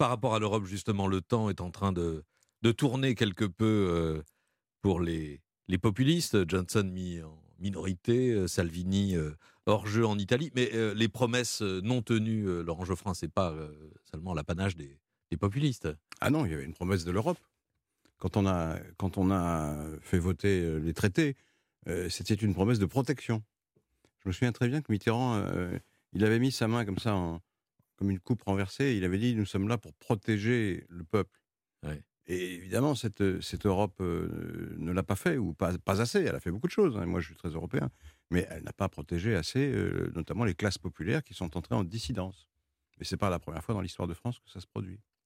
par rapport à l'Europe, justement, le temps est en train de tourner quelque peu pour les populistes. Johnson mis en minorité, Salvini hors jeu en Italie. Mais les promesses non tenues, Laurent Geoffrin, c'est pas seulement l'apanage des populistes. Ah non, il y avait une promesse de l'Europe. Quand on a fait voter les traités, c'était une promesse de protection. Je me souviens très bien que Mitterrand, il avait mis sa main comme ça, comme une coupe renversée, et il avait dit: «Nous sommes là pour protéger le peuple». Ouais. Et évidemment, cette Europe ne l'a pas fait, ou pas assez. Elle a fait beaucoup de choses, hein. Moi, je suis très européen. Mais elle n'a pas protégé assez, notamment les classes populaires qui sont entrées en dissidence. Et c'est pas la première fois dans l'histoire de France que ça se produit.